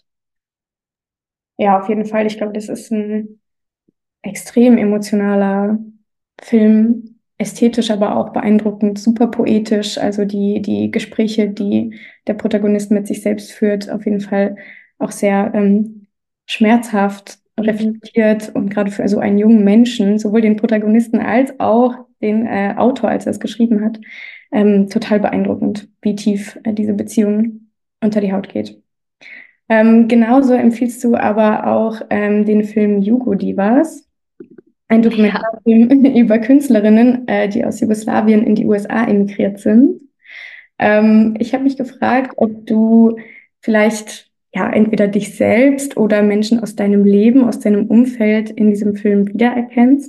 Ja, auf jeden Fall. Ich glaube, das ist ein extrem emotionaler Film, ästhetisch, aber auch beeindruckend, super poetisch. Also die, die Gespräche, die der Protagonist mit sich selbst führt, auf jeden Fall auch sehr ähm, schmerzhaft Mhm. reflektiert und gerade für so einen jungen Menschen, sowohl den Protagonisten als auch den äh, Autor, als er es geschrieben hat, ähm, total beeindruckend, wie tief äh, diese Beziehung unter die Haut geht. Ähm, genauso empfiehlst du aber auch ähm, den Film Jugo Divas, ein Ja. Dokumentarfilm über Künstlerinnen, äh, die aus Jugoslawien in die U S A emigriert sind. Ähm, ich habe mich gefragt, ob du vielleicht ja entweder dich selbst oder Menschen aus deinem Leben, aus deinem Umfeld in diesem Film wiedererkennst.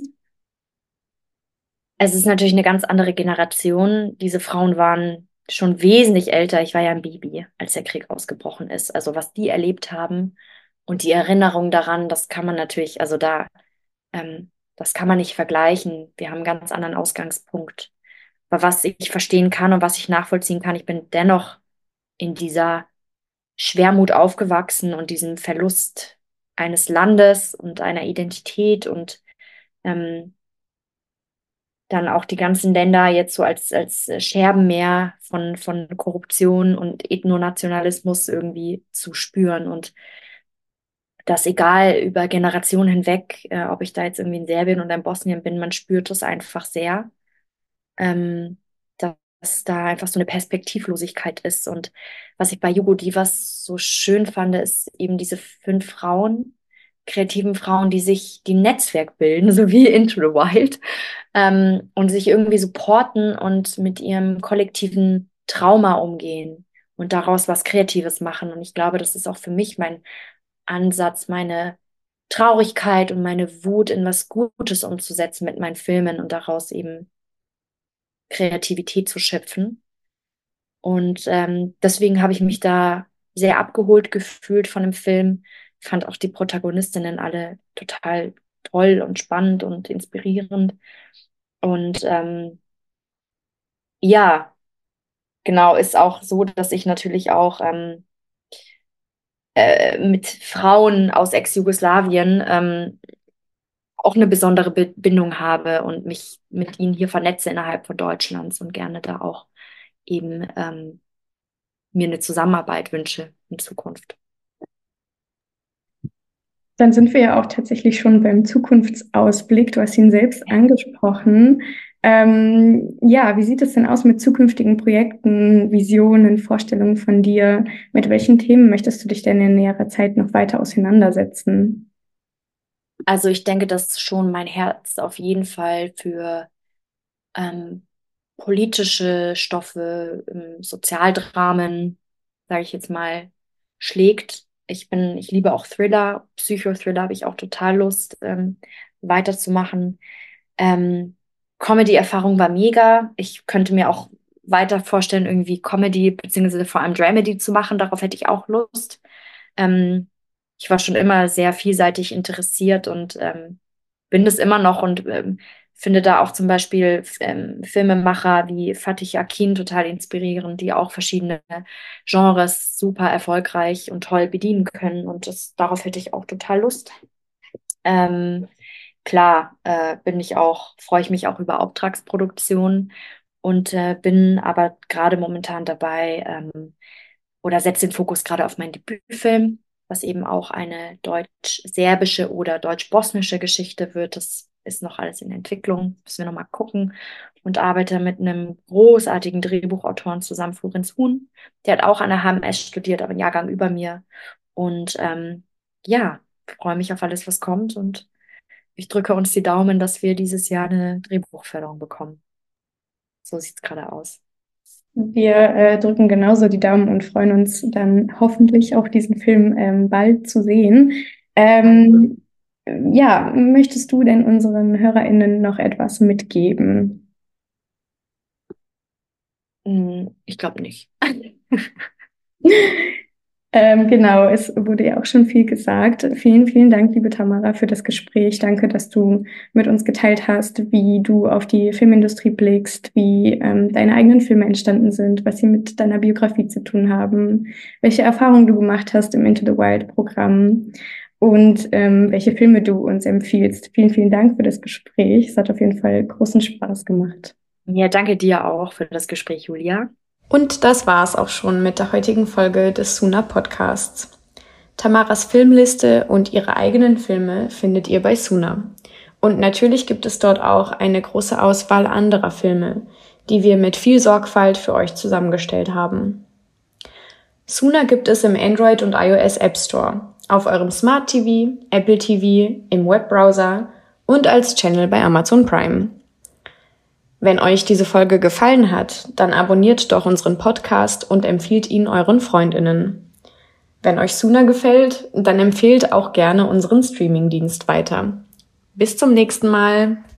Es ist natürlich eine ganz andere Generation. Diese Frauen waren schon wesentlich älter. Ich war ja ein Baby, als der Krieg ausgebrochen ist. Also was die erlebt haben und die Erinnerung daran, das kann man natürlich, also da, ähm, das kann man nicht vergleichen. Wir haben einen ganz anderen Ausgangspunkt. Aber was ich verstehen kann und was ich nachvollziehen kann, ich bin dennoch in dieser Schwermut aufgewachsen und diesem Verlust eines Landes und einer Identität und ähm, dann auch die ganzen Länder jetzt so als, als Scherbenmeer von, von Korruption und Ethnonationalismus irgendwie zu spüren und das egal über Generationen hinweg, äh, ob ich da jetzt irgendwie in Serbien oder in Bosnien bin, man spürt es einfach sehr, ähm, dass da einfach so eine Perspektivlosigkeit ist. Und was ich bei Jugo Divas so schön fand, ist eben diese fünf Frauen, kreativen Frauen, die sich, die ein Netzwerk bilden, so wie Into the Wild, ähm, und sich irgendwie supporten und mit ihrem kollektiven Trauma umgehen und daraus was Kreatives machen. Und ich glaube, das ist auch für mich mein Ansatz, meine Traurigkeit und meine Wut in was Gutes umzusetzen mit meinen Filmen und daraus eben Kreativität zu schöpfen. Und ähm, deswegen habe ich mich da sehr abgeholt gefühlt von dem Film. Fand auch die Protagonistinnen alle total toll und spannend und inspirierend. Und ähm, ja, genau, ist auch so, dass ich natürlich auch ähm, äh, mit Frauen aus Ex-Jugoslawien ähm, auch eine besondere Be Bindung habe und mich mit ihnen hier vernetze innerhalb von Deutschlands und gerne da auch eben ähm, mir eine Zusammenarbeit wünsche in Zukunft. Dann sind wir ja auch tatsächlich schon beim Zukunftsausblick. Du hast ihn selbst angesprochen. Ähm, ja, wie sieht es denn aus mit zukünftigen Projekten, Visionen, Vorstellungen von dir? Mit welchen Themen möchtest du dich denn in näherer Zeit noch weiter auseinandersetzen? Also ich denke, dass schon mein Herz auf jeden Fall für ähm, politische Stoffe, ähm, Sozialdramen, sage ich jetzt mal, schlägt. Ich bin, ich liebe auch Thriller, Psychothriller habe ich auch total Lust, ähm, weiterzumachen. Ähm, Comedy-Erfahrung war mega. Ich könnte mir auch weiter vorstellen, irgendwie Comedy beziehungsweise vor allem Dramedy zu machen. Darauf hätte ich auch Lust. Ähm, ich war schon immer sehr vielseitig interessiert und ähm, bin das immer noch und ähm, finde da auch zum Beispiel ähm, Filmemacher wie Fatih Akin total inspirierend, die auch verschiedene Genres super erfolgreich und toll bedienen können. Und das, darauf hätte ich auch total Lust. Ähm, klar, äh, bin ich auch, freue ich mich auch über Auftragsproduktionen und äh, bin aber gerade momentan dabei ähm, oder setze den Fokus gerade auf meinen Debütfilm, was eben auch eine deutsch-serbische oder deutsch-bosnische Geschichte wird. Das ist noch alles in Entwicklung, müssen wir noch mal gucken. Und arbeite mit einem großartigen Drehbuchautoren zusammen, Florenz Huhn. Der hat auch an der H M S studiert, aber einen Jahrgang über mir. Und ähm, ja, freue mich auf alles, was kommt. Und ich drücke uns die Daumen, dass wir dieses Jahr eine Drehbuchförderung bekommen. So sieht es gerade aus. Wir äh, drücken genauso die Daumen und freuen uns dann hoffentlich auch diesen Film ähm, bald zu sehen. Ähm, ja, möchtest du denn unseren HörerInnen noch etwas mitgeben? Hm, ich glaube nicht. Ähm, genau, es wurde ja auch schon viel gesagt. Vielen, vielen Dank, liebe Tamara, für das Gespräch. Danke, dass du mit uns geteilt hast, wie du auf die Filmindustrie blickst, wie ähm, deine eigenen Filme entstanden sind, was sie mit deiner Biografie zu tun haben, welche Erfahrungen du gemacht hast im Into the Wild-Programm und ähm, welche Filme du uns empfiehlst. Vielen, vielen Dank für das Gespräch. Es hat auf jeden Fall großen Spaß gemacht. Ja, danke dir auch für das Gespräch, Julia. Und das war's auch schon mit der heutigen Folge des Suna Podcasts. Tamaras Filmliste und ihre eigenen Filme findet ihr bei Suna. Und natürlich gibt es dort auch eine große Auswahl anderer Filme, die wir mit viel Sorgfalt für euch zusammengestellt haben. Suna gibt es im Android und iOS App Store, auf eurem Smart T V, Apple T V, im Webbrowser und als Channel bei Amazon Prime. Wenn euch diese Folge gefallen hat, dann abonniert doch unseren Podcast und empfiehlt ihn euren FreundInnen. Wenn euch Suna gefällt, dann empfehlt auch gerne unseren Streamingdienst weiter. Bis zum nächsten Mal!